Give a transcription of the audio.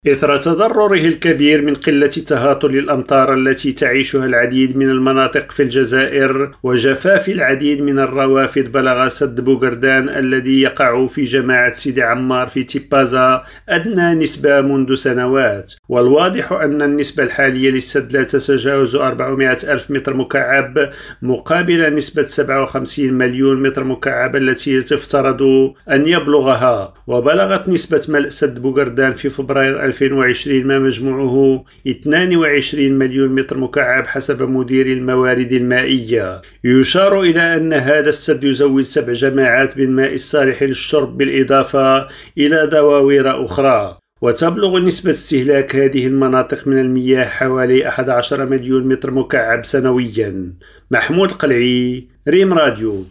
إثر تضرره الكبير من قلة تهاطل الأمطار التي تعيشها العديد من المناطق في الجزائر وجفاف العديد من الروافد، بلغ سد بوغردان الذي يقع في جماعة سيدي عمار في تيبازا أدنى نسبة منذ سنوات. والواضح أن النسبة الحالية للسد لا تتجاوز 400 ألف متر مكعب مقابل نسبة 57 مليون متر مكعب التي يفترض أن يبلغها. وبلغت نسبة ملء سد بوغردان في فبراير 2020 ما مجموعه 22 مليون متر مكعب حسب مدير الموارد المائية. يشار إلى أن هذا السد يزود 7 جماعات بالماء الصالح للشرب بالإضافة إلى دواوير أخرى. وتبلغ نسبة استهلاك هذه المناطق من المياه حوالي 11 مليون متر مكعب سنويا. محمود قلعي، ريم راديو.